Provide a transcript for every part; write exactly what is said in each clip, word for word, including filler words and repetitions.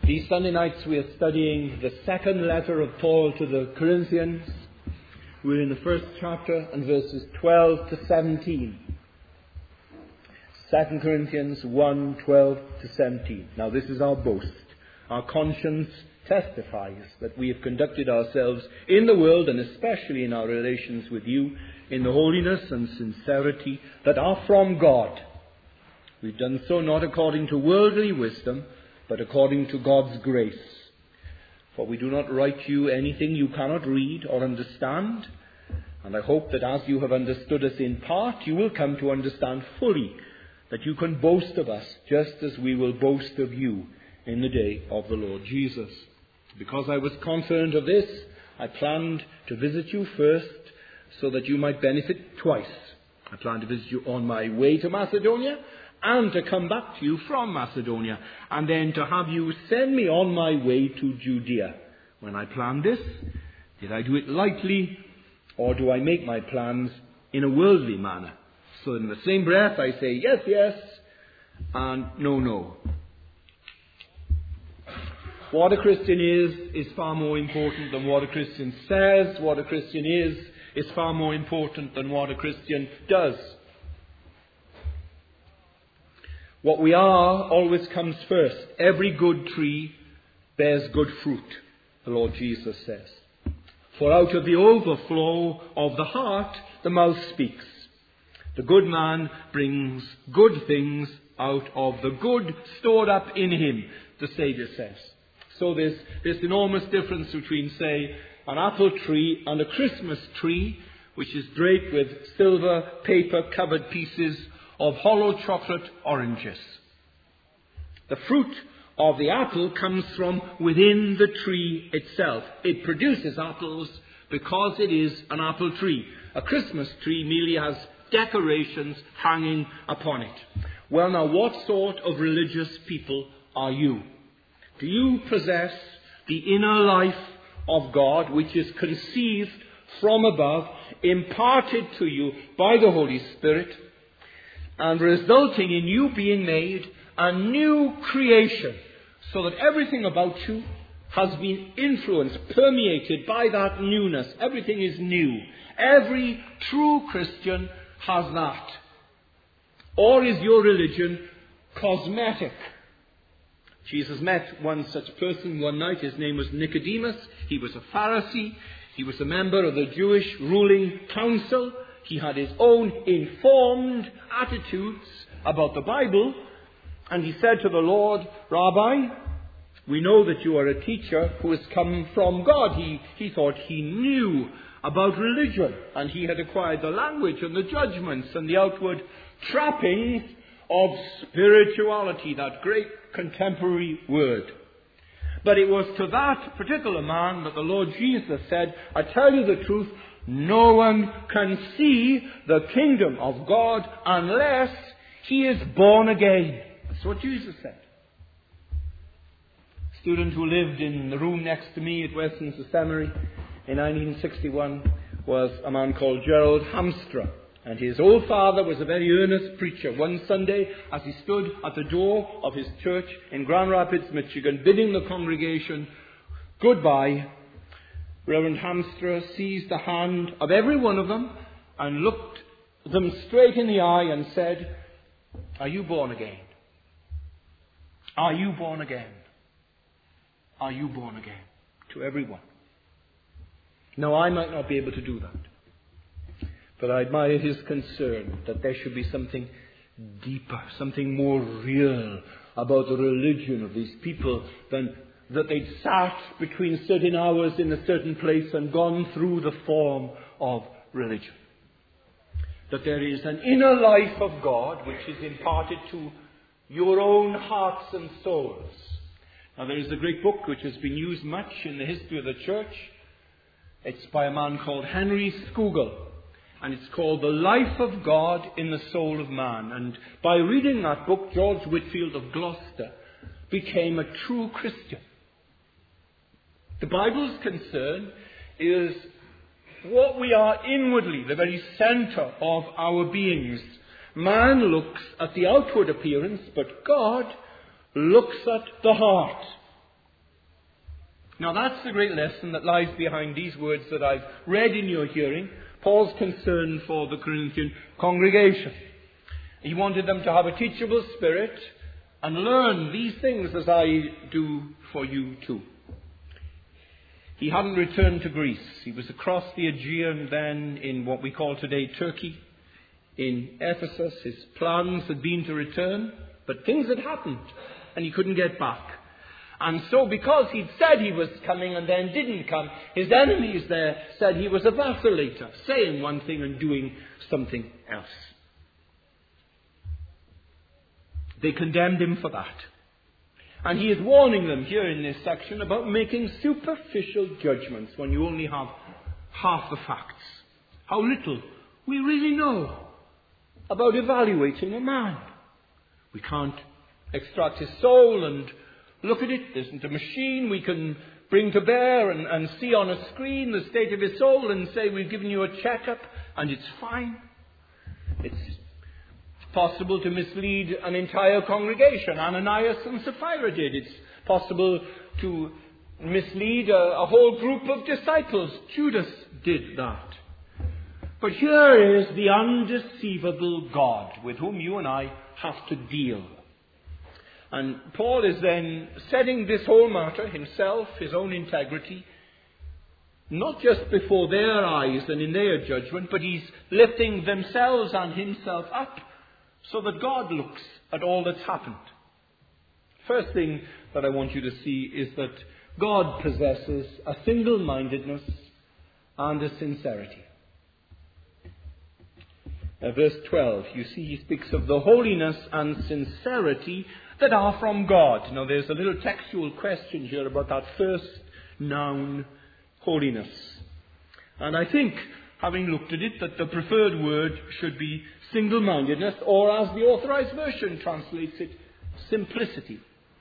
These Sunday nights we are studying the second letter of Paul to the Corinthians. We're in the first chapter and verses twelve to seventeen. Second Corinthians one, twelve to seventeen. Now this is our boast. Our conscience testifies that we have conducted ourselves in the world, and especially in our relations with you, in the holiness and sincerity that are from God. We've done so not according to worldly wisdom, but according to God's grace. For we do not write you anything you cannot read or understand, and I hope that as you have understood us in part, you will come to understand fully that you can boast of us just as we will boast of you in the day of the Lord Jesus. Because I was concerned of this, I planned to visit you first so that you might benefit twice. I planned to visit you on my way to Macedonia and to come back to you from Macedonia, and then to have you send me on my way to Judea. When I planned this, did I do it lightly, or do I make my plans in a worldly manner? So in the same breath I say yes, yes, and no, no. What a Christian is, is far more important than what a Christian says. What a Christian is, is far more important than what a Christian does. What we are always comes first. Every good tree bears good fruit, the Lord Jesus says. For out of the overflow of the heart, the mouth speaks. The good man brings good things out of the good stored up in him, the Saviour says. So there's this enormous difference between, say, an apple tree and a Christmas tree, which is draped with silver paper-covered pieces of hollow chocolate oranges. The fruit of the apple comes from within the tree itself. It produces apples because it is an apple tree. A Christmas tree merely has decorations hanging upon it. Well, now, what sort of religious people are you? Do you possess the inner life of God, which is conceived from above, imparted to you by the Holy Spirit, and resulting in you being made a new creation, so that everything about you has been influenced, permeated by that newness? Everything is new. Every true Christian has that. Or is your religion cosmetic? Jesus met one such person one night. His name was Nicodemus. He was a Pharisee. He was a member of the Jewish ruling council. He had his own informed attitudes about the Bible. And he said to the Lord, "Rabbi, we know that you are a teacher who has come from God." He, he thought he knew about religion, and he had acquired the language and the judgments and the outward trappings of spirituality, that great contemporary word. But it was to that particular man that the Lord Jesus said, "I tell you the truth, no one can see the kingdom of God unless he is born again." That's what Jesus said. A student who lived in the room next to me at Westminster Seminary in nineteen sixty-one was a man called Gerald Hamstra. And his old father was a very earnest preacher. One Sunday, as he stood at the door of his church in Grand Rapids, Michigan, bidding the congregation goodbye, Reverend Hamstra seized the hand of every one of them and looked them straight in the eye and said, "Are you born again? Are you born again? Are you born again?" To everyone. Now, I might not be able to do that, but I admire his concern that there should be something deeper, something more real about the religion of these people than that they'd sat between certain hours in a certain place and gone through the form of religion. That there is an inner life of God which is imparted to your own hearts and souls. Now, there is a great book which has been used much in the history of the church. It's by a man called Henry Scougal. And it's called The Life of God in the Soul of Man. And by reading that book, George Whitfield of Gloucester became a true Christian. The Bible's concern is what we are inwardly, the very centre of our beings. Man looks at the outward appearance, but God looks at the heart. Now that's the great lesson that lies behind these words that I've read in your hearing. Paul's concern for the Corinthian congregation. He wanted them to have a teachable spirit and learn these things as I do for you too. He hadn't returned to Greece. He was across the Aegean then in what we call today Turkey, in Ephesus. His plans had been to return, but things had happened and he couldn't get back. And so because he'd said he was coming and then didn't come, his enemies there said he was a vacillator, saying one thing and doing something else. They condemned him for that. And he is warning them here in this section about making superficial judgments when you only have half the facts. How little we really know about evaluating a man. We can't extract his soul and look at it. There isn't a machine we can bring to bear and, and see on a screen the state of his soul and say we've given you a checkup and it's fine. It's possible to mislead an entire congregation. Ananias and Sapphira did. It's possible to mislead a, a whole group of disciples. Judas did that. But here is the undeceivable God with whom you and I have to deal. And Paul is then setting this whole matter, himself, his own integrity, not just before their eyes and in their judgment, but he's lifting themselves and himself up so that God looks at all that's happened. First thing that I want you to see is that God possesses a single-mindedness and a sincerity. Uh, verse twelve, you see he speaks of the holiness and sincerity that are from God. Now there's a little textual question here about that first noun, holiness. And I think, having looked at it, that the preferred word should be single-mindedness, or as the Authorized Version translates it, simplicity.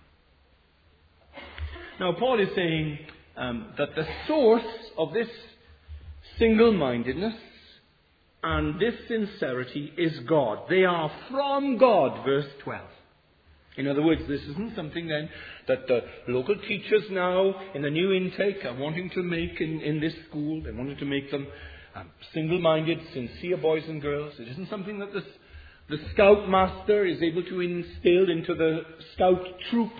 Now Paul is saying um, that the source of this single-mindedness and this sincerity is God. They are from God, verse twelve. In other words, this isn't something then that the local teachers now in the new intake are wanting to make in, in this school. They're wanting to make them um, single-minded, sincere boys and girls. It isn't something that the, the scout master is able to instill into the scout troop,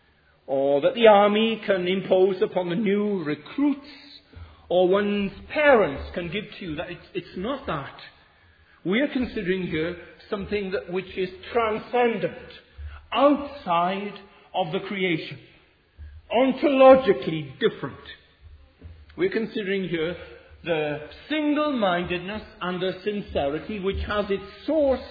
or that the army can impose upon the new recruits, or one's parents can give to you. That it's, it's not that. We are considering here something that which is transcendent, outside of the creation, ontologically different. We're considering here the single-mindedness and the sincerity which has its source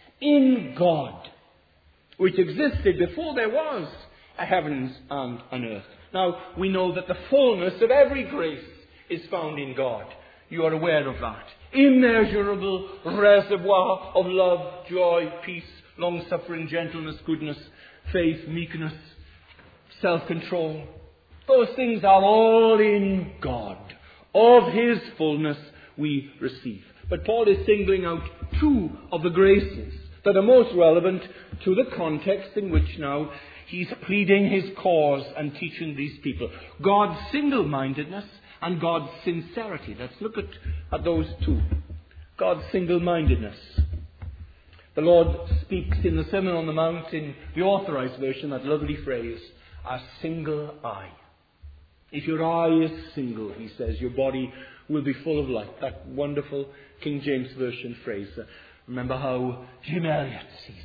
in God, which existed before there was a heavens and an earth. Now, we know that the fullness of every grace is found in God. You are aware of that. Immeasurable reservoir of love, joy, peace, long-suffering, gentleness, goodness, faith, meekness, self-control. Those things are all in God. Of His fullness we receive. But Paul is singling out two of the graces that are most relevant to the context in which now he's pleading his cause and teaching these people. God's single-mindedness and God's sincerity. Let's look at, at those two. God's single-mindedness. The Lord speaks in the Sermon on the Mount, in the Authorized Version, that lovely phrase, a single eye. If your eye is single, he says, your body will be full of light. That wonderful King James Version phrase. Uh, remember how Jim Elliot sees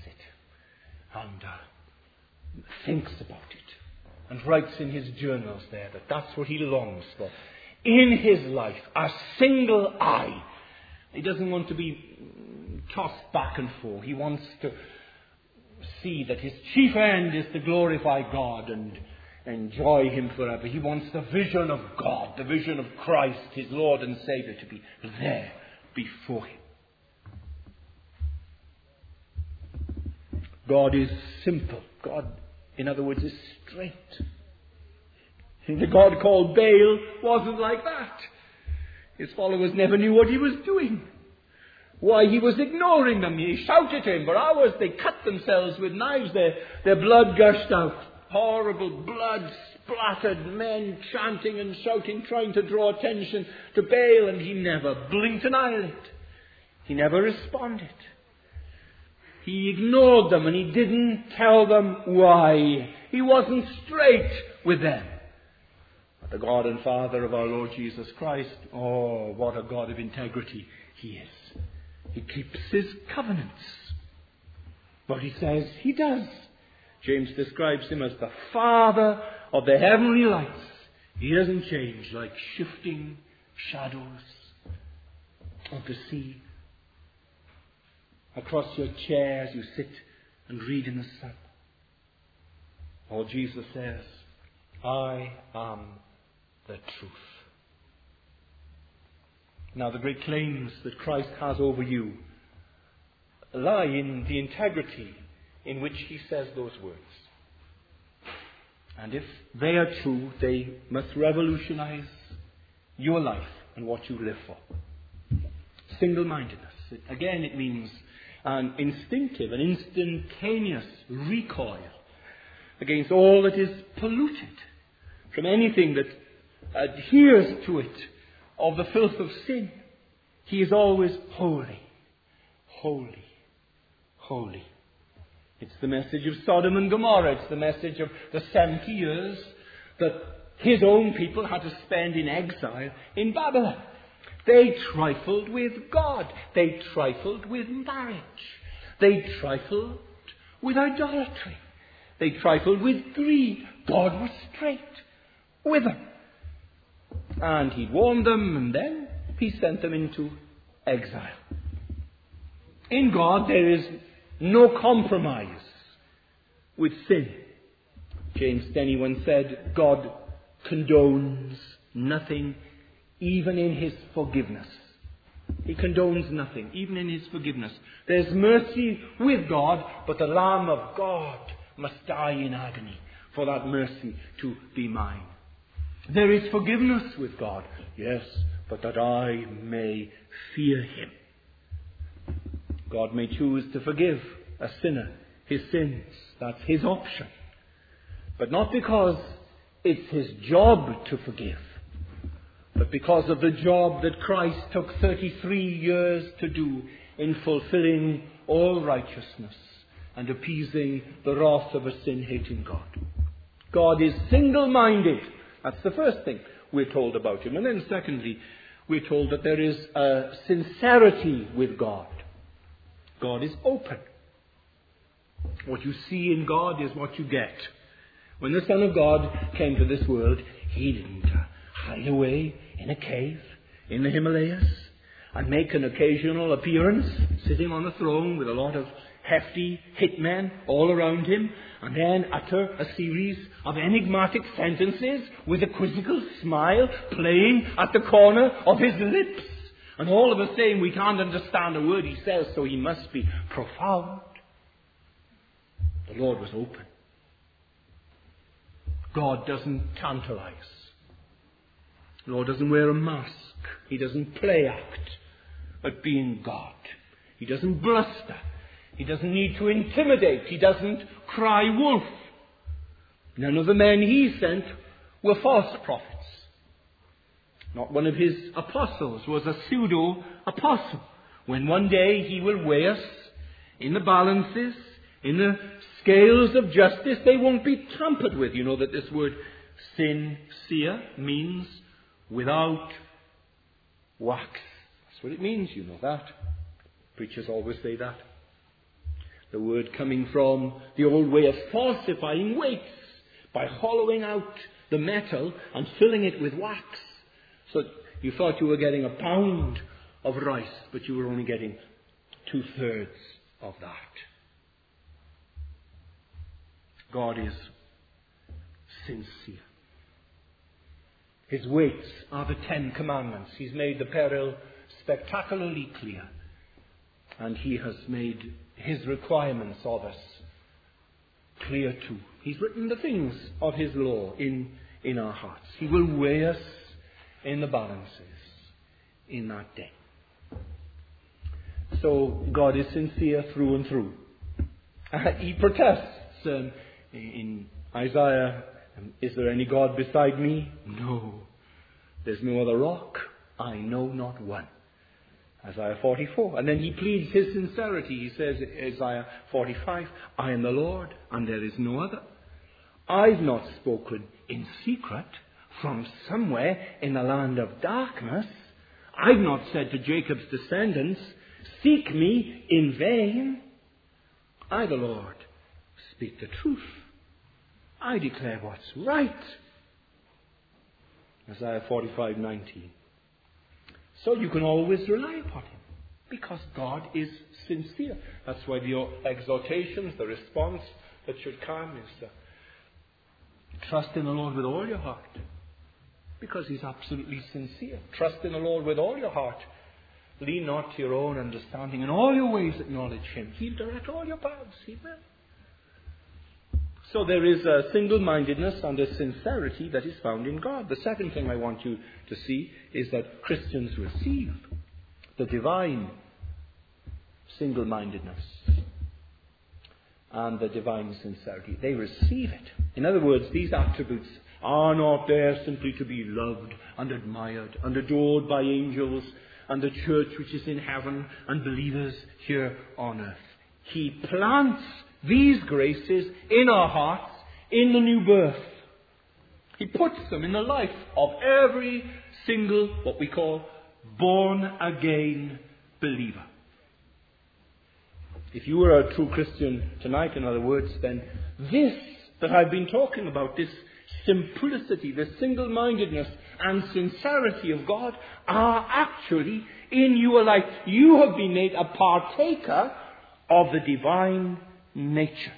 it and uh, thinks about it and writes in his journals there that that's what he longs for. In his life, a single eye. He doesn't want to be tossed back and forth. He wants to see that his chief end is to glorify God and enjoy Him forever. He wants the vision of God, the vision of Christ, his Lord and Savior, to be there before him. God is simple. God, in other words, is straight. The God called Baal wasn't like that. His followers never knew what he was doing. Why, he was ignoring them. He shouted to him for hours. They cut themselves with knives. Their, their blood gushed out. Horrible blood splattered men chanting and shouting, trying to draw attention to Baal, and he never blinked an eyelid. He never responded. He ignored them, and he didn't tell them why. He wasn't straight with them. But the God and Father of our Lord Jesus Christ, oh, what a God of integrity he is. He keeps his covenants. What he says, he does. James describes him as the Father of the heavenly lights. He doesn't change like shifting shadows of the sea. Across your chairs you sit and read in the sun. Or Jesus says, I am the truth. Now the great claims that Christ has over you lie in the integrity in which he says those words. And if they are true, they must revolutionize your life and what you live for. Single-mindedness. Again, it means an instinctive, an instantaneous recoil against all that is polluted, from anything that adheres to it of the filth of sin. He is always holy, holy, holy. It's the message of Sodom and Gomorrah. It's the message of the seventy years that his own people had to spend in exile in Babylon. They trifled with God. They trifled with marriage. They trifled with idolatry. They trifled with greed. God was straight with them. And he warned them, and then he sent them into exile. In God there is no compromise with sin. James Denny once said, God condones nothing, even in his forgiveness. He condones nothing, even in his forgiveness. There's mercy with God, but the Lamb of God must die in agony for that mercy to be mine. There is forgiveness with God, yes, but that I may fear him. God may choose to forgive a sinner his sins. That's his option. But not because it's his job to forgive, but because of the job that Christ took thirty-three years to do in fulfilling all righteousness and appeasing the wrath of a sin-hating God. God is single-minded. That's the first thing we're told about him. And then secondly, we're told that there is a sincerity with God. God is open. What you see in God is what you get. When the Son of God came to this world, he didn't uh, hide away in a cave in the Himalayas and make an occasional appearance sitting on a throne with a lot of hefty hitmen all around him, and then utter a series of enigmatic sentences with a quizzical smile playing at the corner of his lips. And all of us saying we can't understand a word he says, so he must be profound. The Lord was open. God doesn't tantalize. The Lord doesn't wear a mask. He doesn't play act at being God. He doesn't bluster. He doesn't need to intimidate. He doesn't cry wolf. None of the men he sent were false prophets. Not one of his apostles was a pseudo-apostle. When one day he will weigh us in the balances, in the scales of justice, they won't be tampered with. You know that this word sincere means without wax. That's what it means, you know that. Preachers always say that. The word coming from the old way of falsifying weights by hollowing out the metal and filling it with wax. So you thought you were getting a pound of rice, but you were only getting two-thirds of that. God is sincere. His weights are the Ten Commandments. He's made the peril spectacularly clear. And he has made his requirements of us clear too. He's written the things of his law in, in our hearts. He will weigh us in the balances in that day. So God is sincere through and through. Uh, he protests um, in Isaiah Is there any God beside me? No. There's no other rock. I know not one. Isaiah forty-four. And then he pleads his sincerity. He says, Isaiah forty-five, I am the Lord, and there is no other. I've not spoken in secret from somewhere in the land of darkness. I've not said to Jacob's descendants, seek me in vain. I, the Lord, speak the truth. I declare what's right. Isaiah forty-five nineteen. So you can always rely upon him, because God is sincere. That's why the exhortations, the response that should come is uh, trust in the Lord with all your heart, because he's absolutely sincere. Trust in the Lord with all your heart. Lean not to your own understanding. In all your ways acknowledge him. He'll direct all your paths. He will. So there is a single-mindedness and a sincerity that is found in God. The second thing I want you to see is that Christians receive the divine single-mindedness and the divine sincerity. They receive it. In other words, these attributes are not there simply to be loved and admired and adored by angels and the church which is in heaven and believers here on earth. He plants these graces in our hearts in the new birth. He puts them in the life of every single, what we call, born-again believer. If you were a true Christian tonight, in other words, then this that I've been talking about, this simplicity, this single-mindedness and sincerity of God are actually in your life. You have been made a partaker of the divine nature.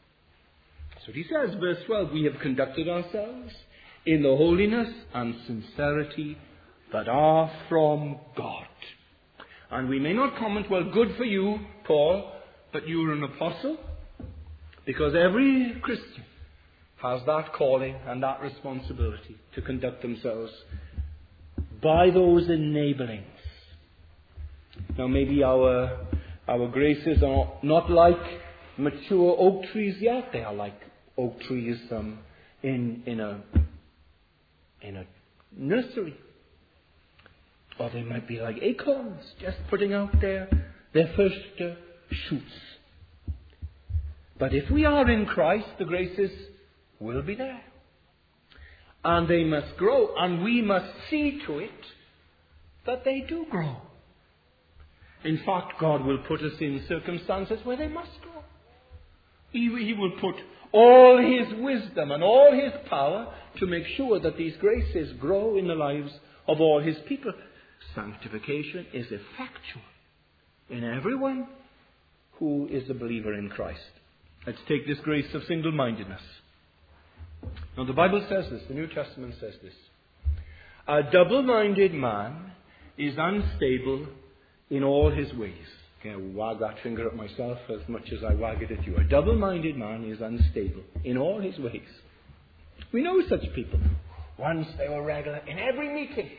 So he says, verse twelve, we have conducted ourselves in the holiness and sincerity that are from God. And we may not comment, well, good for you, Paul, but you're an apostle. Because every Christian has that calling and that responsibility to conduct themselves by those enablings. Now maybe our, our graces are not like mature oak trees yet. They are like oak trees um, in, in, a, in a nursery. Or they might be like acorns, just putting out their, their first uh, shoots. But if we are in Christ, the graces will be there. And they must grow, and we must see to it that they do grow. In fact, God will put us in circumstances where they must grow. He, he will put all his wisdom and all his power to make sure that these graces grow in the lives of all his people. Sanctification is effectual in everyone who is a believer in Christ. Let's take this grace of single-mindedness. Now the Bible says this, the New Testament says this. A double-minded man is unstable in all his ways. Okay, I wag that finger at myself as much as I wag it at you. A double-minded man is unstable in all his ways. We know such people. Once they were regular in every meeting.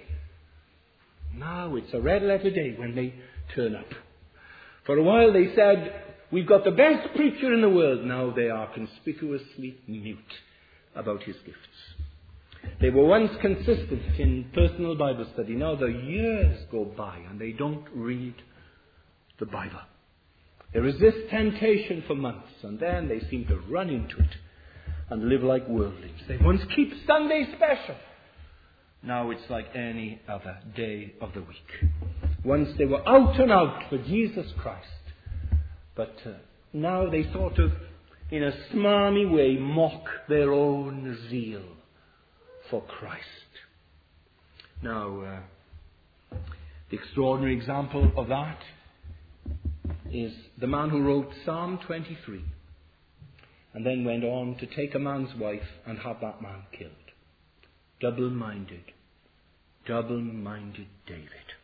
Now it's a red letter day when they turn up. For a while they said, we've got the best preacher in the world. Now they are conspicuously mute about his gifts. They were once consistent in personal Bible study. Now the years go by and they don't read the Bible. They resist temptation for months and then they seem to run into it and live like worldlings. They once keep Sunday special. Now it's like any other day of the week. Once they were out and out for Jesus Christ. But uh, now they sort of, in a smarmy way, mock their own zeal for Christ. Now, uh, the extraordinary example of that is the man who wrote Psalm twenty-three and then went on to take a man's wife and have that man killed. Double-minded, double-minded David.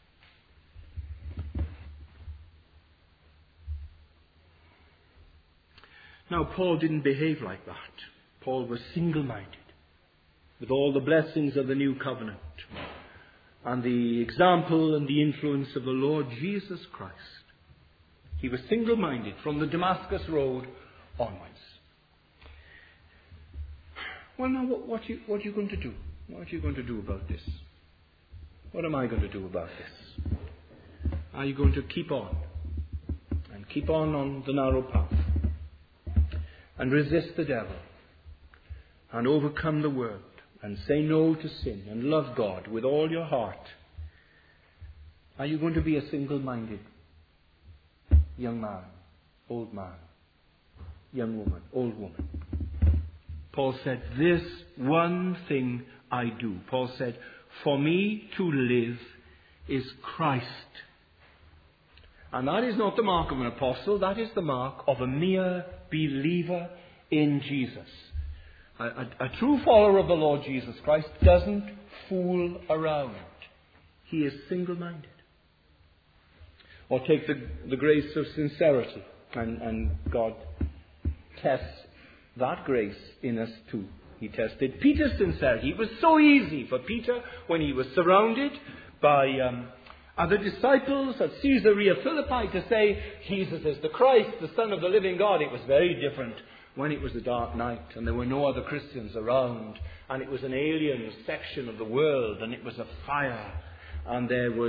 Now, Paul didn't behave like that. Paul was single-minded, with all the blessings of the new covenant, and the example and the influence of the Lord Jesus Christ. He was single-minded from the Damascus road onwards. Well, now, what, what, you, what are you going to do? What are you going to do about this? What am I going to do about this? Are you going to keep on? And keep on on the narrow path? And resist the devil? And overcome the world? And say no to sin? And love God with all your heart? Are you going to be a single-minded young man, old man, young woman, old woman? Paul said, this one thing I do. Paul said, for me to live is Christ. And that is not the mark of an apostle, that is the mark of a mere believer in Jesus. A, a, a true follower of the Lord Jesus Christ doesn't fool around. He is single-minded. Or take the, the grace of sincerity, and, and God tests that grace in us too. He tested Peter's sincerity. It was so easy for Peter, when he was surrounded by um, other disciples at Caesarea Philippi, to say, Jesus is the Christ, the Son of the living God. It was very different when it was a dark night and there were no other Christians around, and it was an alien section of the world, and it was a fire, and there was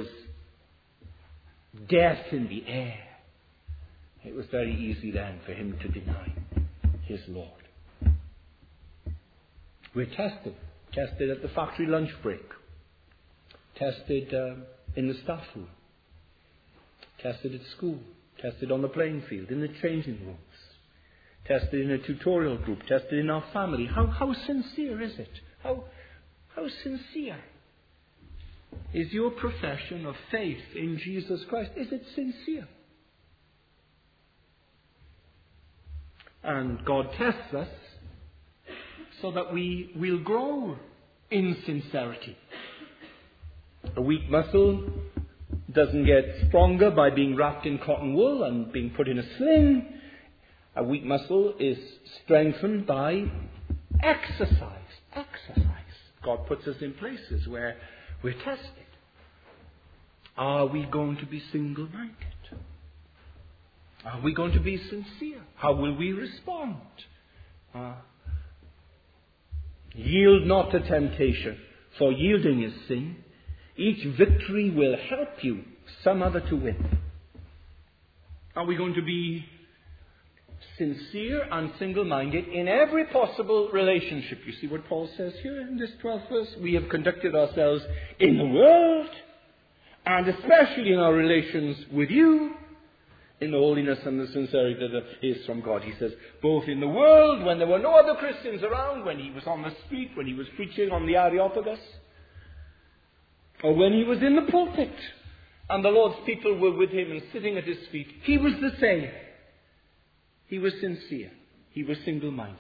death in the air. It was very easy then for him to deny his Lord. We're tested. Tested at the factory lunch break. Tested uh, in the staff room. Tested at school. Tested on the playing field, in the changing rooms. Tested in a tutorial group. Tested in our family. How, how sincere is it? How, how sincere is your profession of faith in Jesus Christ? Is it sincere? And God tests us so that we will grow in sincerity. A weak muscle doesn't get stronger by being wrapped in cotton wool and being put in a sling. A weak muscle is strengthened by exercise. Exercise. God puts us in places where we're tested. Are we going to be single-minded? Are we going to be sincere? How will we respond? Uh, yield not to temptation, for yielding is sin. Each victory will help you some other to win. Are we going to be sincere and single-minded in every possible relationship? You see what Paul says here in this twelfth verse? We have conducted ourselves in the world, and especially in our relations with you, in the holiness and the sincerity that is from God. He says, both in the world, when there were no other Christians around, when he was on the street, when he was preaching on the Areopagus, or when he was in the pulpit, and the Lord's people were with him and sitting at his feet, he was the same. He was sincere. He was single-minded.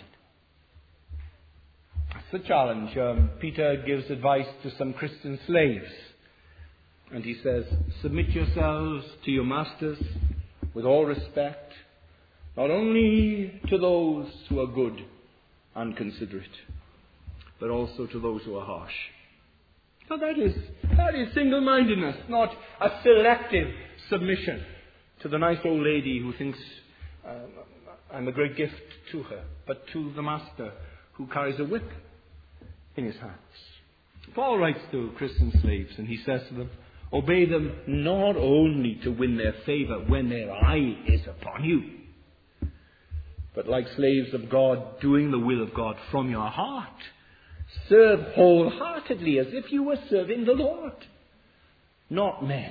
That's the challenge. Um, Peter gives advice to some Christian slaves. And he says, submit yourselves to your masters with all respect, not only to those who are good and considerate, but also to those who are harsh. Now that is, that is single-mindedness, not a selective submission to the nice old lady who thinks uh, I'm a great gift to her, but to the master who carries a whip in his hands. Paul writes to Christian slaves and he says to them, obey them not only to win their favor when their eye is upon you, but like slaves of God, doing the will of God from your heart. Serve wholeheartedly as if you were serving the Lord, not men.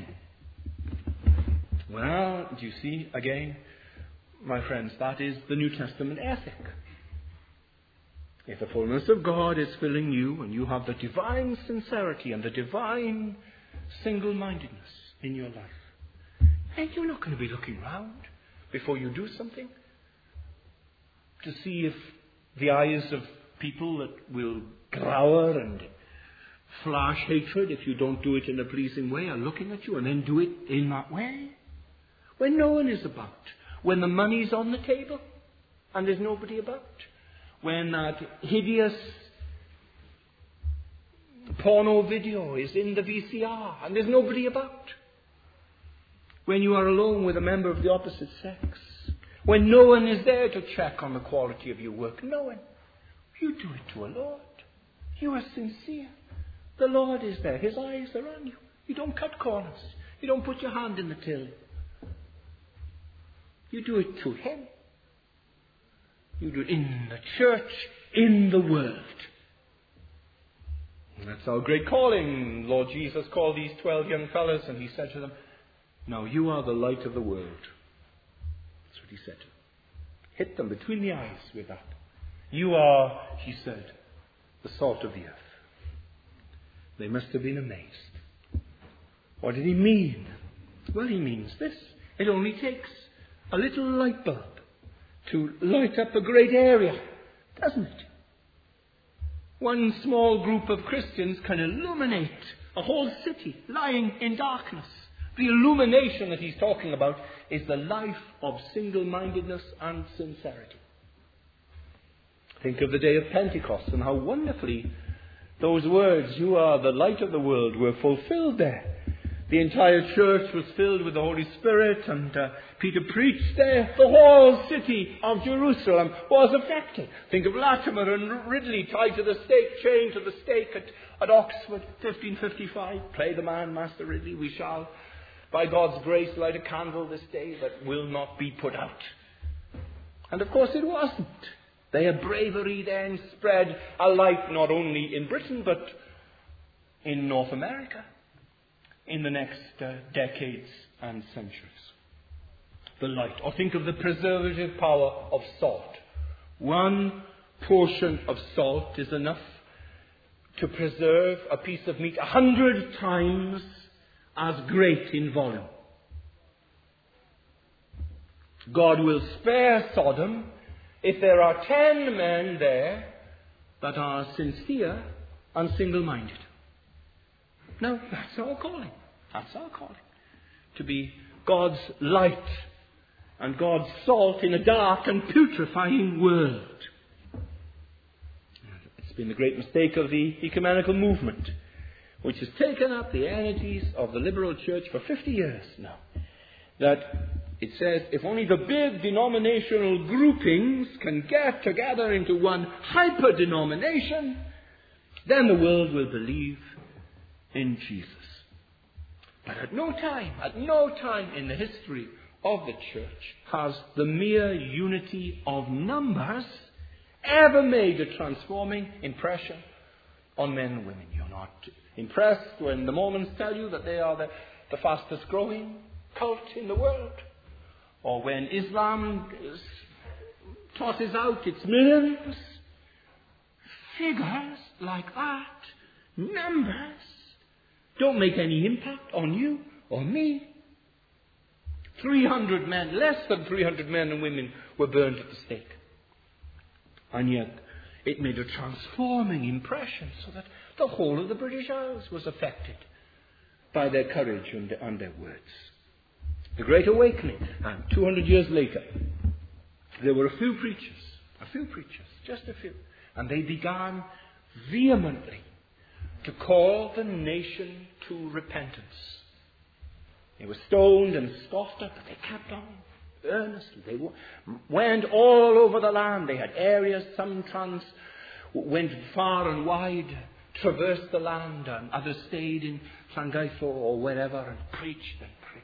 Well, do you see, again, my friends, that is the New Testament ethic. If the fullness of God is filling you and you have the divine sincerity and the divine single-mindedness in your life, and you're not going to be looking round before you do something to see if the eyes of people that will glower and flash hatred if you don't do it in a pleasing way are looking at you, and then do it in that way when no one is about, when the money's on the table and there's nobody about, when that hideous porno video is in the V C R and there's nobody about, when you are alone with a member of the opposite sex, when no one is there to check on the quality of your work. No one. You do it to a Lord. You are sincere. The Lord is there. His eyes are on you. You don't cut corners. You don't put your hand in the till. You do it to Him. You do it in the church, in the world. And that's our great calling. Lord Jesus called these twelve young fellas and He said to them, now you are the light of the world. That's what He said to them. Hit them between the eyes with that. You are, He said, the salt of the earth. They must have been amazed. What did He mean? Well, He means this. It only takes a little light bulb to light up a great area, doesn't it? One small group of Christians can illuminate a whole city lying in darkness. The illumination that He's talking about is the life of single-mindedness and sincerity. Think of the day of Pentecost and how wonderfully those words, you are the light of the world, were fulfilled there. The entire church was filled with the Holy Spirit, and uh, Peter preached there. The whole city of Jerusalem was affected. Think of Latimer and Ridley tied to the stake, chained to the stake at, at Oxford, fifteen fifty-five. Play the man, Master Ridley. We shall, by God's grace, light a candle this day that will not be put out. And of course it wasn't. Their bravery then spread a light not only in Britain, but in North America in the next uh, decades and centuries. The light. Or think of the preservative power of salt. One portion of salt is enough to preserve a piece of meat a hundred times as great in volume. God will spare Sodom if there are ten men there that are sincere and single-minded. No, that's our calling. That's our calling. To be God's light and God's salt in a dark and putrefying world. It's been the great mistake of the ecumenical movement, which has taken up the energies of the liberal church for fifty years now. That it says, if only the big denominational groupings can get together into one hyper-denomination, then the world will believe in Jesus. But at no time, at no time in the history of the church has the mere unity of numbers ever made a transforming impression on men and women. You're not impressed when the Mormons tell you that they are the, the fastest growing cult in the world, or when Islam tosses out its millions. Figures like that, numbers, don't make any impact on you or me. three hundred men, less than three hundred men and women were burned at the stake. And yet it made a transforming impression so that the whole of the British Isles was affected by their courage and, and their words. The Great Awakening, and two hundred years later, there were a few preachers, a few preachers, just a few, and they began vehemently to call the nation to repentance. They were stoned and scoffed at, but they kept on earnestly. They went all over the land. They had areas, some trans went far and wide, traversed the land, and others stayed in Llangeitho or wherever and preached and preached.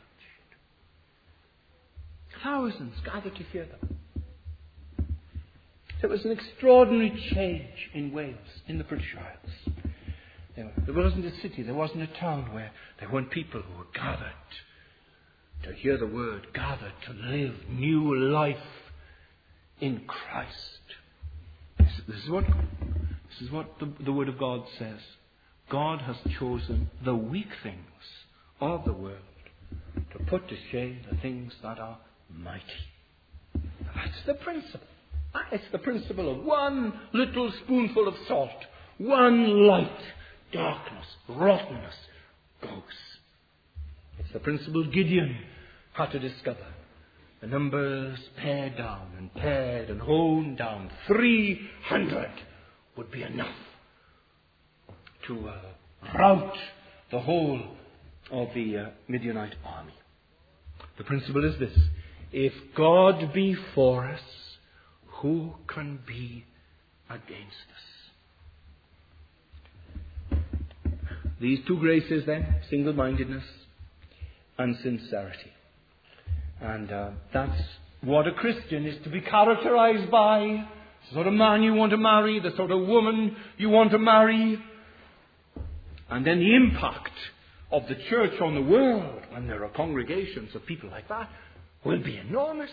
Thousands gathered to hear them. There was an extraordinary change in Wales, in the British Isles. There wasn't a city, there wasn't a town where there weren't people who were gathered to hear the word, gathered to live new life in Christ. This, this is what, this is what the, the Word of God says. God has chosen the weak things of the world to put to shame the things that are mighty. That's the principle. It's the principle of one little spoonful of salt, one light. Darkness, rottenness goes. It's the principle Gideon had to discover. The numbers pared down and pared and honed down. Three hundred would be enough to uh, rout the whole of the uh, Midianite army. The principle is this: if God be for us, who can be against us. These two graces then, single-mindedness and sincerity. And uh, that's what a Christian is to be characterized by. The sort of man you want to marry, the sort of woman you want to marry. And then the impact of the church on the world, when there are congregations of people like that, will be enormous.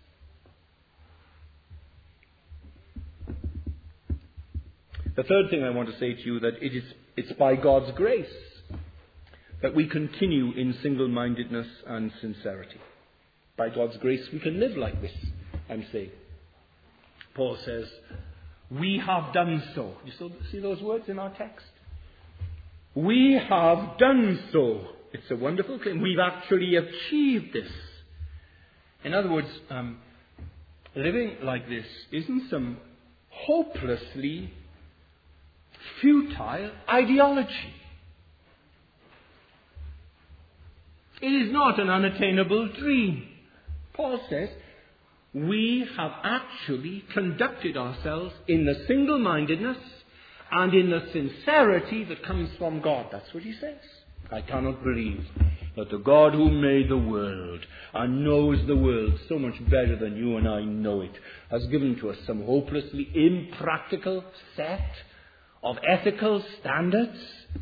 The third thing I want to say to you, that it is, it's by God's grace that we continue in single-mindedness and sincerity. By God's grace we can live like this, I'm saying. Paul says, we have done so. You see those words in our text? We have done so. It's a wonderful claim. We've actually achieved this. In other words, um, living like this isn't some hopelessly futile ideology. It is not an unattainable dream. Paul says, we have actually conducted ourselves in the single-mindedness and in the sincerity that comes from God. That's what he says. I cannot believe that the God who made the world and knows the world so much better than you and I know it has given to us some hopelessly impractical set of ethical standards.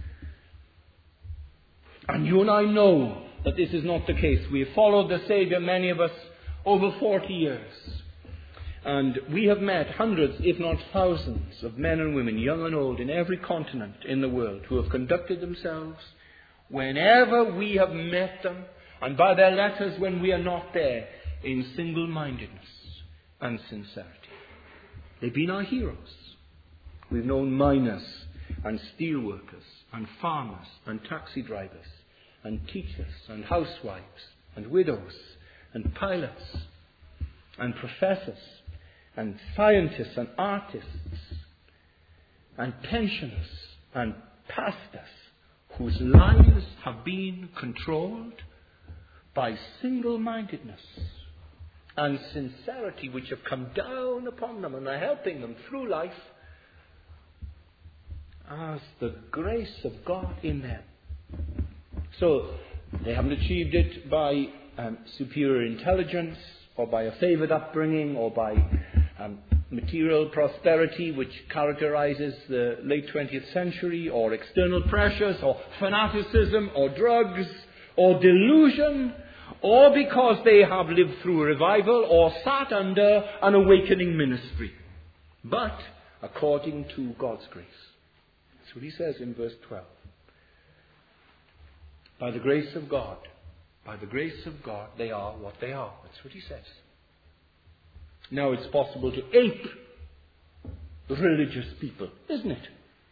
And you and I know that this is not the case. We have followed the Saviour, many of us, over forty years. And we have met hundreds, if not thousands, of men and women, young and old, in every continent in the world, who have conducted themselves, whenever we have met them, and by their letters when we are not there, in single-mindedness and sincerity. They've been our heroes. We've known miners and steelworkers and farmers and taxi drivers and teachers and housewives and widows and pilots and professors and scientists and artists and pensioners and pastors whose lives have been controlled by single-mindedness and sincerity, which have come down upon them and are helping them through life as the grace of God in them. So they haven't achieved it by um, superior intelligence or by a favoured upbringing or by um, material prosperity which characterizes the late twentieth century, or external pressures or fanaticism or drugs or delusion, or because they have lived through a revival or sat under an awakening ministry, but according to God's grace. That's what he says in verse twelve. By the grace of God, by the grace of God, they are what they are. That's what he says. Now it's possible to ape religious people, isn't it?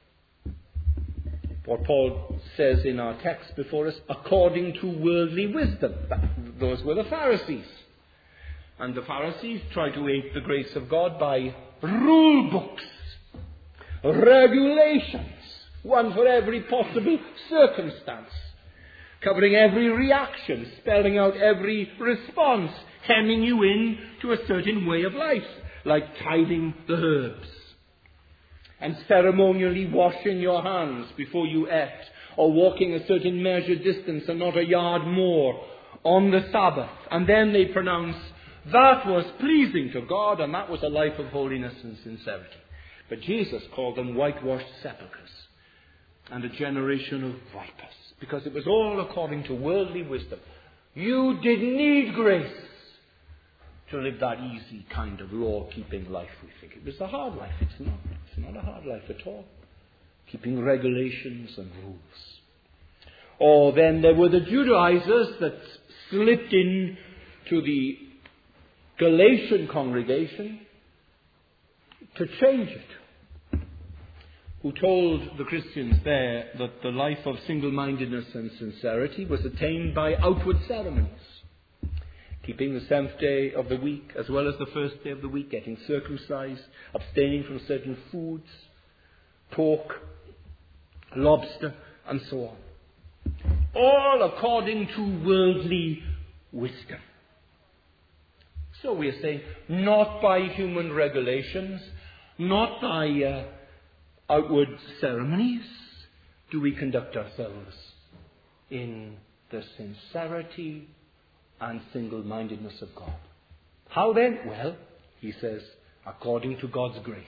What Paul says in our text before us, according to worldly wisdom. Those were the Pharisees. And the Pharisees tried to ape the grace of God by rule books, regulations, one for every possible circumstance, covering every reaction, spelling out every response, hemming you in to a certain way of life, like tithing the herbs, and ceremonially washing your hands before you ate, or walking a certain measured distance and not a yard more on the Sabbath. And then they pronounce that was pleasing to God, and that was a life of holiness and sincerity. But Jesus called them whitewashed sepulchres and a generation of vipers, because it was all according to worldly wisdom. You didn't need grace to live that easy kind of law-keeping life, we think. It was a hard life. It's not. It's not a hard life at all. Keeping regulations and rules. Or then there were the Judaizers that slipped in to the Galatian congregation to change it, who told the Christians there that the life of single-mindedness and sincerity was attained by outward ceremonies. Keeping the seventh day of the week as well as the first day of the week, getting circumcised, abstaining from certain foods, pork, lobster, and so on. All according to worldly wisdom. So we are saying, not by human regulations, Not by uh, outward ceremonies do we conduct ourselves in the sincerity and single-mindedness of God. How then? Well, he says, according to God's grace.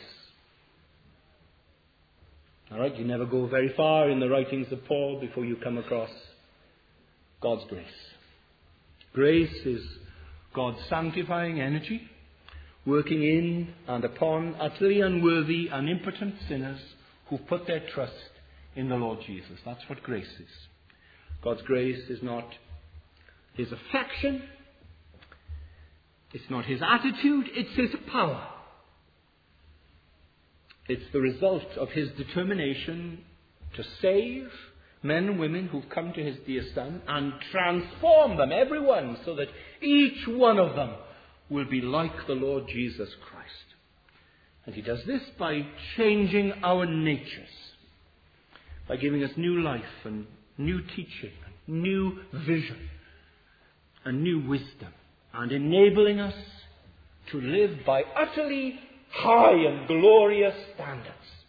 All right, you never go very far in the writings of Paul before you come across God's grace. Grace is God's sanctifying energy, working in and upon utterly unworthy and impotent sinners who put their trust in the Lord Jesus. That's what grace is. God's grace is not his affection. It's not his attitude. It's his power. It's the result of his determination to save men and women who've come to his dear Son and transform them, everyone, so that each one of them will be like the Lord Jesus Christ. And he does this by changing our natures, by giving us new life and new teaching, and new vision and new wisdom, and enabling us to live by utterly high and glorious standards.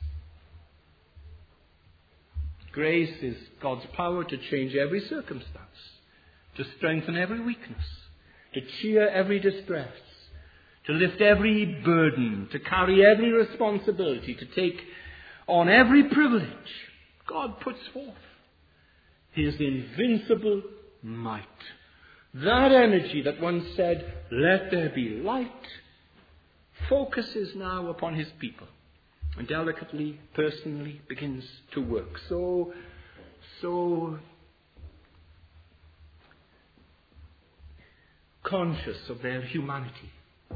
Grace is God's power to change every circumstance, to strengthen every weakness, to cheer every distress, to lift every burden, to carry every responsibility, to take on every privilege. God puts forth his invincible might. That energy that once said, "Let there be light," focuses now upon his people and delicately, personally begins to work. So, so conscious of their humanity,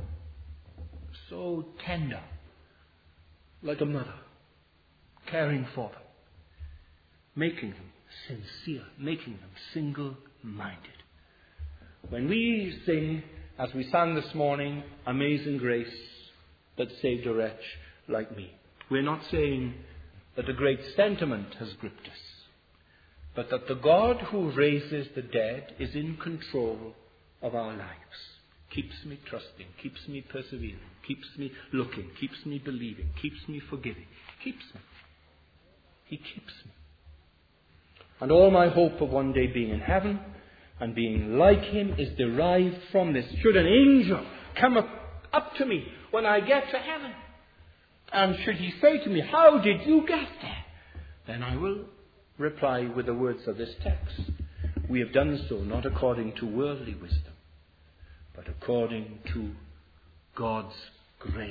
so tender, like a mother, caring for them, making them sincere, making them single-minded. When we sing, as we sang this morning, "Amazing Grace that saved a wretch like me," we're not saying that a great sentiment has gripped us, but that the God who raises the dead is in control of our lives. Keeps me trusting, keeps me persevering, keeps me looking, keeps me believing, keeps me forgiving, keeps me. He keeps me. And all my hope of one day being in heaven and being like him is derived from this. Should an angel come up, up to me when I get to heaven, and should he say to me, "How did you get there?" then I will reply with the words of this text. We have done so not according to worldly wisdom, but according to God's grace.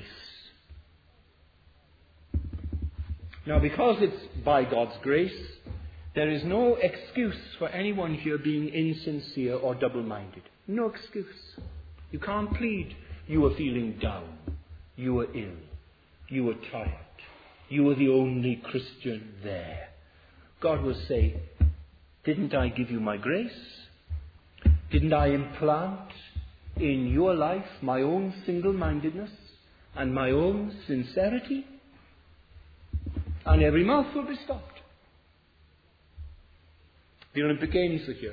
Now, because it's by God's grace, there is no excuse for anyone here being insincere or double-minded. No excuse. You can't plead, "You were feeling down. You were ill. You were tired. You were the only Christian there." God will say, "Didn't I give you my grace? Didn't I implant in your life my own single-mindedness and my own sincerity?" And every mouth will be stopped. The Olympic Games are here.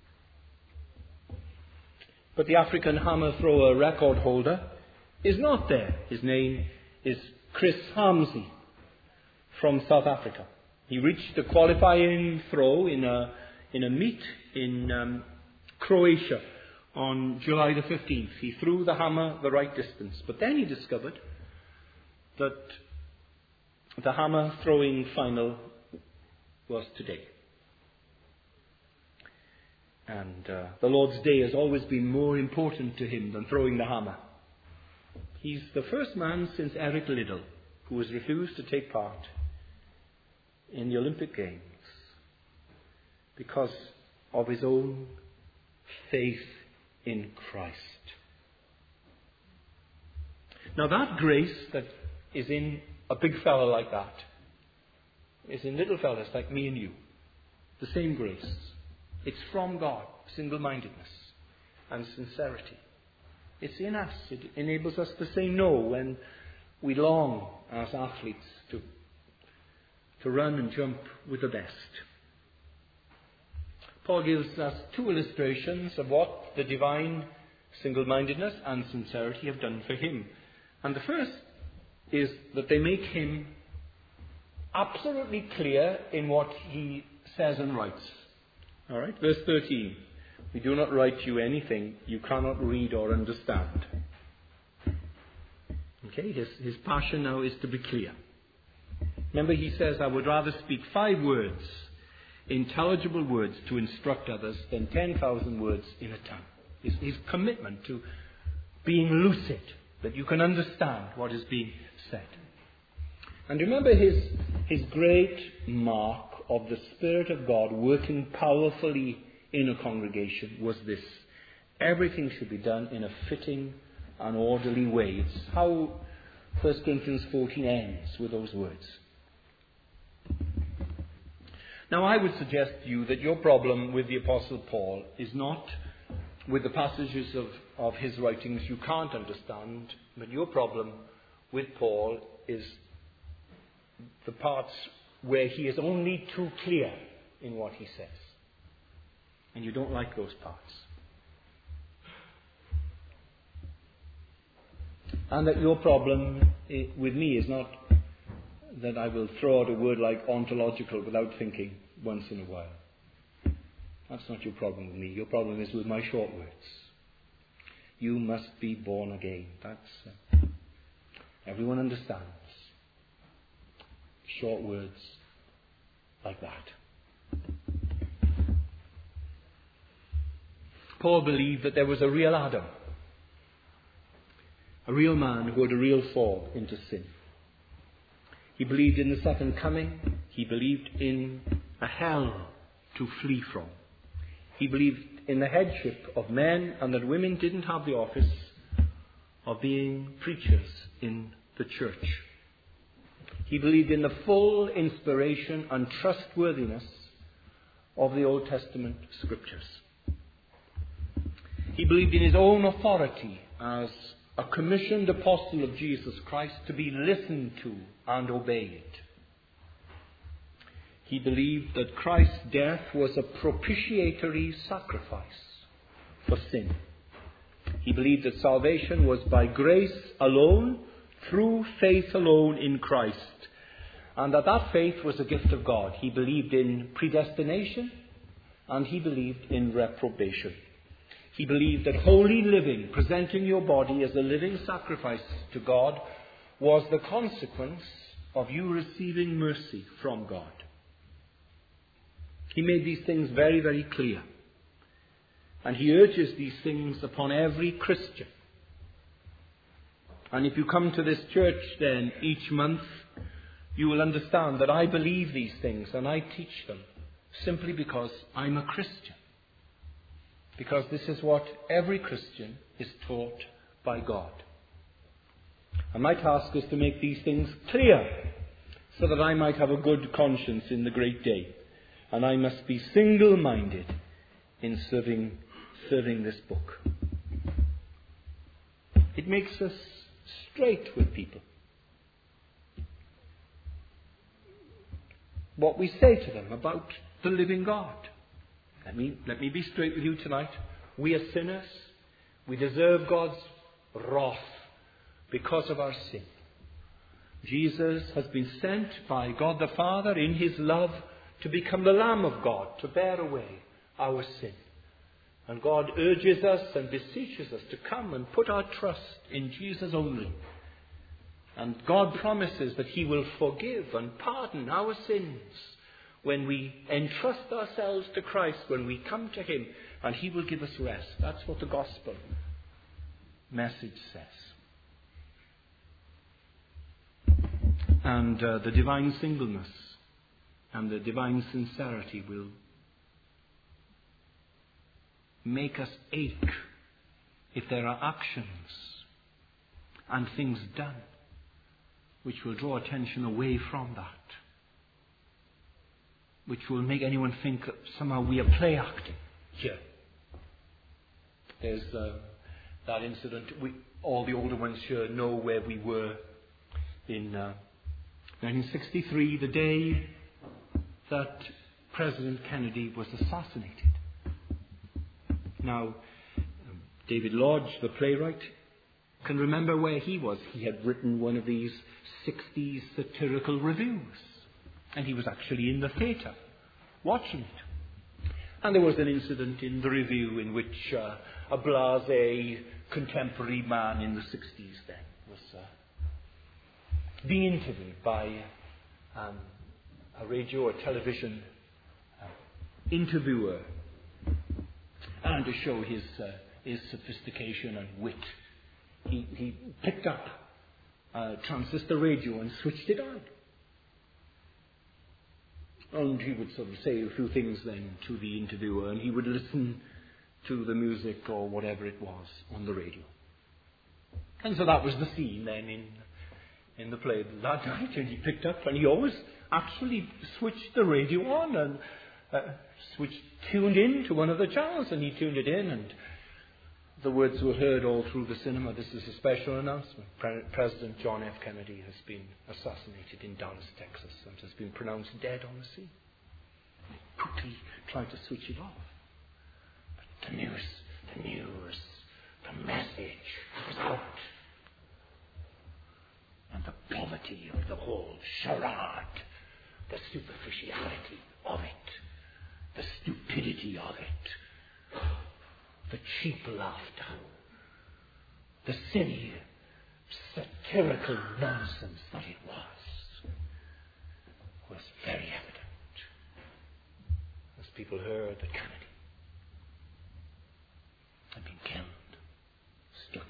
But the African hammer thrower record holder is not there. His name is Chris Harmsey from South Africa. He reached the qualifying throw in a, in a meet in um, Croatia on July the fifteenth. He threw the hammer the right distance. But then he discovered that the hammer throwing final was today. And uh, the Lord's Day has always been more important to him than throwing the hammer. He's the first man since Eric Liddell who has refused to take part in the Olympic Games because of his own faith in Christ. Now that grace that is in a big fella like that is in little fellas like me and you. The same grace. It's from God, single-mindedness and sincerity. It's in us. It enables us to say no when we long as athletes to, to run and jump with the best. Paul gives us two illustrations of what the divine single-mindedness and sincerity have done for him. And the first is that they make him absolutely clear in what he says and writes. All right, verse thirteen. We do not write you anything you cannot read or understand. Okay, his, his passion now is to be clear. Remember, he says, I would rather speak five words, intelligible words, to instruct others than ten thousand words in a tongue. His, his commitment to being lucid, that you can understand what is being said. And remember, his, his great mark of the Spirit of God working powerfully in a congregation was this: everything should be done in a fitting and orderly way. It's how First Corinthians fourteen ends, with those words. Now, I would suggest to you that your problem with the Apostle Paul is not with the passages of, of his writings you can't understand, but your problem with Paul is the parts where he is only too clear in what he says. And you don't like those parts. And that your problem with me is not that I will throw out a word like ontological without thinking once in a while. That's not your problem with me. Your problem is with my short words. You must be born again. That's uh, everyone understands. Short words like that. Paul believed that there was a real Adam, a real man who had a real fall into sin. He believed in the second coming. He believed in a hell to flee from. He believed in the headship of men, and that women didn't have the office of being preachers in the church. He believed in the full inspiration and trustworthiness of the Old Testament scriptures. He believed in his own authority as a commissioned apostle of Jesus Christ to be listened to and obeyed. He believed that Christ's death was a propitiatory sacrifice for sin. He believed that salvation was by grace alone, through faith alone in Christ, and that that faith was a gift of God. He believed in predestination, and he believed in reprobation. He believed that holy living, presenting your body as a living sacrifice to God, was the consequence of you receiving mercy from God. He made these things very, very clear. And he urges these things upon every Christian. And if you come to this church then each month, you will understand that I believe these things and I teach them simply because I'm a Christian. Because this is what every Christian is taught by God. And my task is to make these things clear so that I might have a good conscience in the great day. And I must be single-minded in serving, serving this book. It makes us straight with people. What we say to them about the living God. Let me, let me be straight with you tonight. We are sinners. We deserve God's wrath because of our sin. Jesus has been sent by God the Father in his love to become the Lamb of God, to bear away our sin. And God urges us and beseeches us to come and put our trust in Jesus only. And God promises that he will forgive and pardon our sins when we entrust ourselves to Christ, when we come to him, and he will give us rest. That's what the gospel message says. And uh, the divine singleness and the divine sincerity will make us ache if there are actions and things done which will draw attention away from that, which will make anyone think that somehow we are play acting here. There's uh, that incident. We, all the older ones here know where we were in uh, nineteen sixty-three, the day that President Kennedy was assassinated. Now, David Lodge, the playwright, can remember where he was. He had written one of these sixties satirical reviews, and he was actually in the theatre watching it. And there was an incident in the review in which uh, a blasé contemporary man in the sixties then was uh, being interviewed by um, a radio or television uh, interviewer, and to show his uh, his sophistication and wit, he, he picked up a transistor radio and switched it on. And he would sort of say a few things then to the interviewer, and he would listen to the music or whatever it was on the radio. And so that was the scene then in in the play that night, and he picked up, and he always actually switched the radio on and uh, switched, tuned in to one of the channels, and he tuned it in, and the words were heard all through the cinema. This is a special announcement. Pre- President John F. Kennedy has been assassinated in Dallas, Texas, and has been pronounced dead on the scene. He quickly tried to switch it off. But the news, the news, the message was out. And the poverty of the whole charade, the superficiality of it, the stupidity of it, the cheap laughter, the silly, satirical nonsense that it was, was very evident as people heard that Kennedy had been killed, struck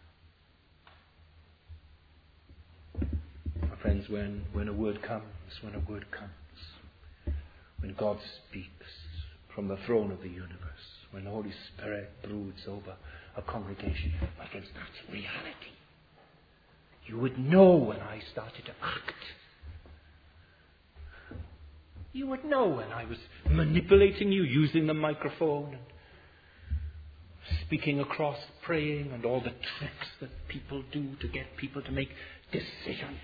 down. My friends, when, when a word comes, when a word comes, when God speaks from the throne of the universe, when the Holy Spirit broods over a congregation, my friends, that's reality. You would know when I started to act. You would know when I was manipulating you, using the microphone and speaking across, praying, and all the tricks that people do to get people to make decisions.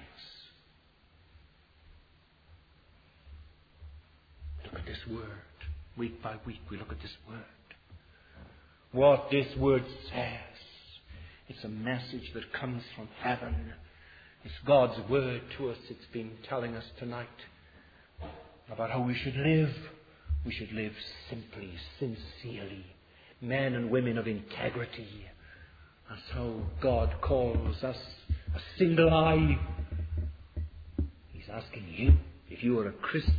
Look at this word. Week by week we look at this word. What this word says. It's a message that comes from heaven. It's God's word to us. It's been telling us tonight about how we should live. We should live simply, sincerely. Men and women of integrity. That's how God calls us. A single eye. He's asking you, if you are a Christian,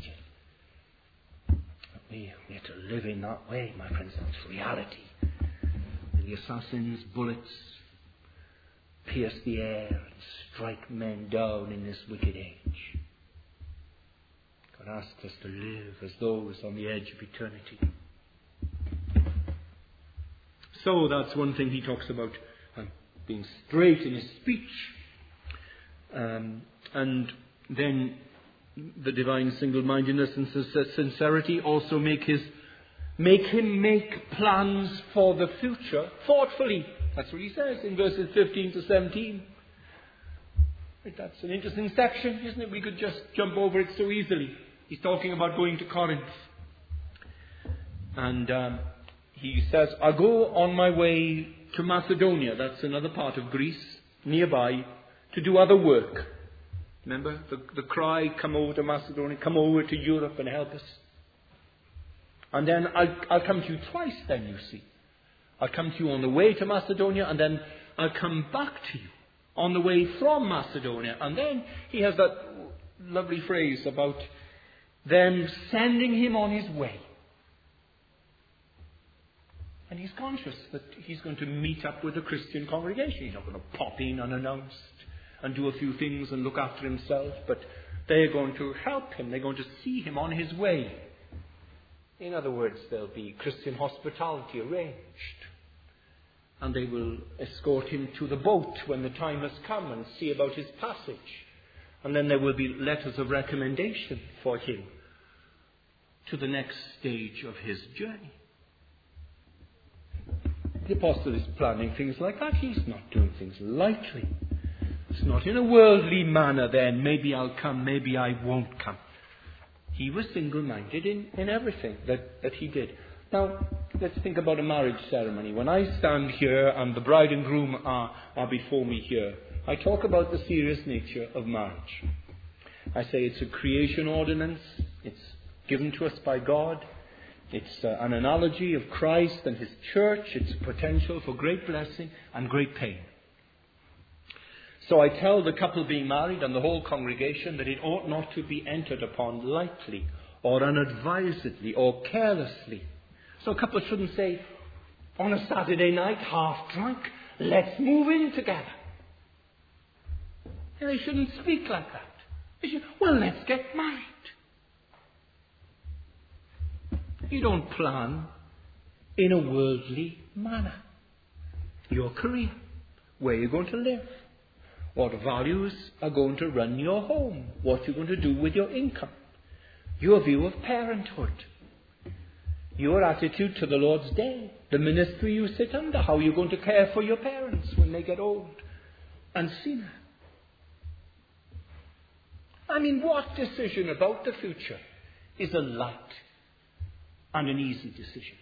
we, we are to live in that way, my friends. That's reality. And the assassin's bullets pierce the air and strike men down in this wicked age. God asks us to live as those on the edge of eternity. So that's one thing he talks about, um, being straight in his speech. Um, and then the divine single-mindedness and sincerity also make his make him make plans for the future thoughtfully. That's what he says in verses fifteen to seventeen. That's an interesting section, isn't it? We could just jump over it so easily. He's talking about going to Corinth. And um, he says, I'll go on my way to Macedonia. That's another part of Greece, nearby, to do other work. Remember the, the cry, come over to Macedonia, come over to Europe and help us. And then I'll, I'll come to you twice then, you see. I'll come to you on the way to Macedonia, and then I'll come back to you on the way from Macedonia. And then he has that lovely phrase about them sending him on his way. And he's conscious that he's going to meet up with a Christian congregation. He's not going to pop in unannounced and do a few things and look after himself, but they're going to help him. They're going to see him on his way. In other words, there'll be Christian hospitality arranged. And they will escort him to the boat when the time has come and see about his passage. And then there will be letters of recommendation for him to the next stage of his journey. The apostle is planning things like that. He's not doing things lightly. It's not in a worldly manner then, maybe I'll come, maybe I won't come. He was single-minded in, in everything that, that he did. Now, let's think about a marriage ceremony. When I stand here and the bride and groom are, are before me here, I talk about the serious nature of marriage. I say it's a creation ordinance. It's given to us by God. It's uh, an analogy of Christ and His church. It's a potential for great blessing and great pain. So I tell the couple being married and the whole congregation that it ought not to be entered upon lightly or unadvisedly or carelessly. So a couple shouldn't say, on a Saturday night, half drunk, let's move in together. And they shouldn't speak like that. They should, well, let's get married. You don't plan in a worldly manner. Your career, where you're going to live, what values are going to run your home, what you're going to do with your income, your view of parenthood, your attitude to the Lord's Day, the ministry you sit under, how you're going to care for your parents when they get old and senior. I mean, what decision about the future is a light and an easy decision?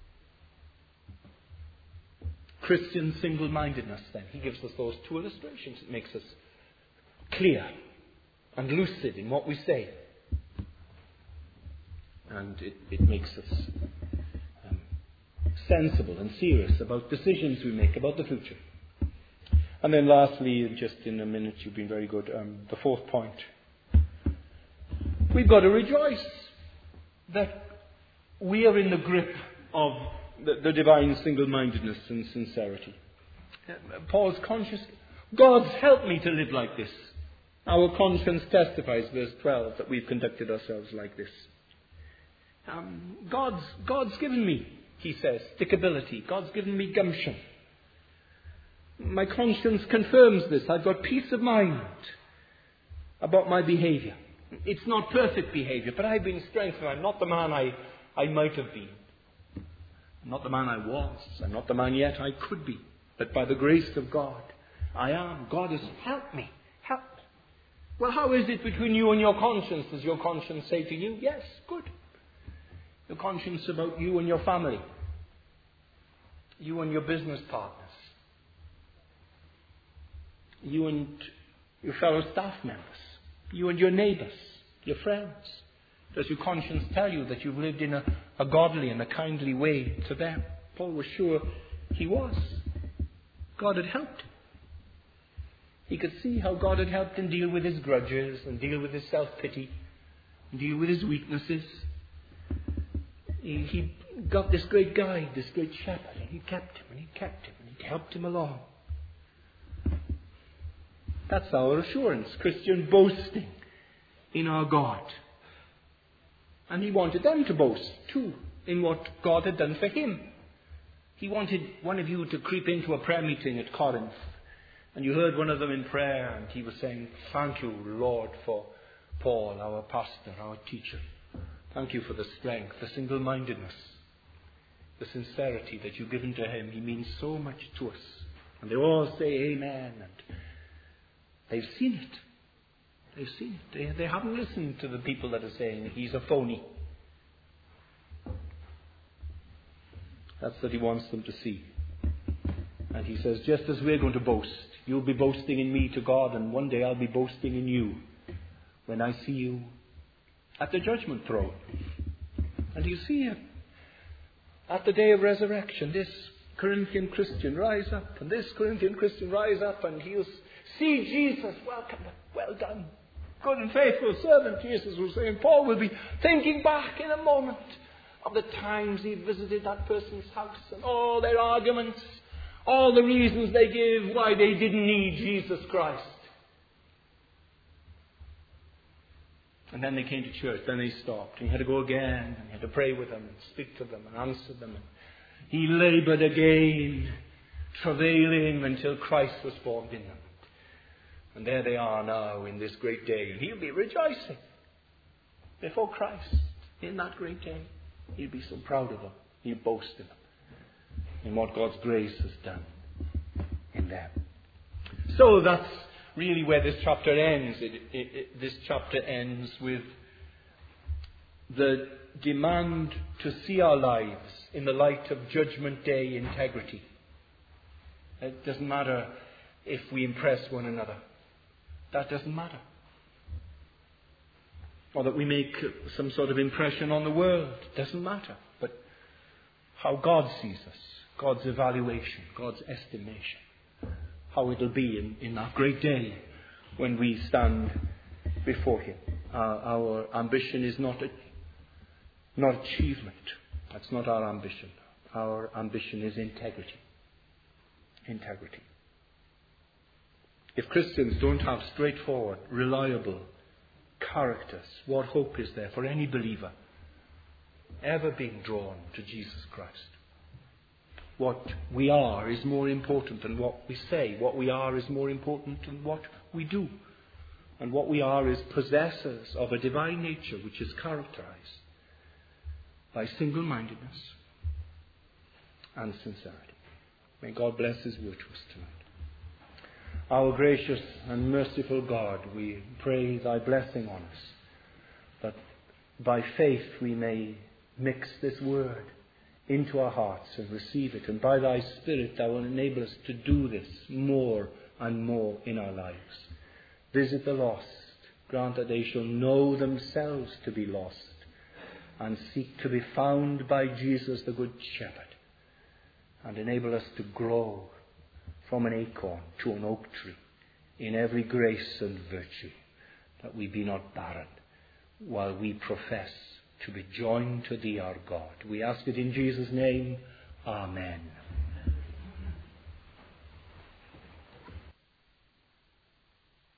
Christian single-mindedness, then. He gives us those two illustrations. It makes us clear and lucid in what we say. And it, it makes us um, sensible and serious about decisions we make about the future. And then lastly, just in a minute, you've been very good, um, the fourth point. We've got to rejoice that we are in the grip of the, the divine single-mindedness and sincerity. Paul's conscious, God's helped me to live like this. Our conscience testifies, verse twelve, that we've conducted ourselves like this. Um, God's, God's given me, he says, stickability. God's given me gumption. My conscience confirms this. I've got peace of mind about my behaviour. It's not perfect behaviour, but I've been strengthened. I'm not the man I, I might have been. I'm not the man I was. I'm not the man yet I could be. But by the grace of God, I am. God has helped me. Helped me. Well, how is it between you and your conscience? Does your conscience say to you, yes, good. Your conscience about you and your family. You and your business partners. You and your fellow staff members. You and your neighbours, your friends. Does your conscience tell you that you've lived in a, a godly and a kindly way to them? Paul was sure he was. God had helped him. He could see how God had helped him deal with his grudges and deal with his self-pity and deal with his weaknesses. He, he got this great guide, this great shepherd, and he kept him and he kept him and he helped him along. That's our assurance, Christian boasting in our God. And he wanted them to boast too in what God had done for him. He wanted one of you to creep into a prayer meeting at Corinth, and you heard one of them in prayer, and he was saying, thank you, Lord, for Paul, our pastor, our teacher. Thank you for the strength, the single-mindedness, the sincerity that you've given to him. He means so much to us. And they all say amen, and they've seen it. They've seen it. They, they haven't listened to the people that are saying he's a phony. That's what he wants them to see. And he says, just as we're going to boast, you'll be boasting in me to God, and one day I'll be boasting in you when I see you at the judgment throne. And you see it at the day of resurrection. This Corinthian Christian rise up, and this Corinthian Christian rise up, and he'll see Jesus. Welcome, well done, good and faithful servant, Jesus was saying. Paul will be thinking back in a moment of the times he visited that person's house and all their arguments, all the reasons they give why they didn't need Jesus Christ. And then they came to church, then they stopped, and he had to go again, and he had to pray with them, and speak to them, and answer them. And he laboured again, travailing until Christ was formed in them. And there they are now in this great day, and he'll be rejoicing before Christ in that great day. He'll be so proud of them. He'll boast in them, in what God's grace has done in them. So that's really where this chapter ends. It, it, it, this chapter ends with the demand to see our lives in the light of Judgment Day integrity. It doesn't matter if we impress one another. That doesn't matter. Or that we make some sort of impression on the world. It doesn't matter. But how God sees us, God's evaluation, God's estimation, how it'll be in, in that great day when we stand before Him. Uh, our ambition is not a, not achievement. That's not our ambition. Our ambition is integrity. Integrity. If Christians don't have straightforward, reliable characters, what hope is there for any believer ever being drawn to Jesus Christ? What we are is more important than what we say. What we are is more important than what we do. And what we are is possessors of a divine nature which is characterized by single-mindedness and sincerity. May God bless His word to us tonight. Our gracious and merciful God, we pray Thy blessing on us, that by faith we may mix this word into our hearts and receive it, and by Thy Spirit Thou will enable us to do this more and more in our lives. Visit the lost, grant that they shall know themselves to be lost, and seek to be found by Jesus the Good Shepherd, and enable us to grow from an acorn to an oak tree in every grace and virtue, that we be not barren while we profess to be joined to Thee, our God. We ask it in Jesus' name. Amen.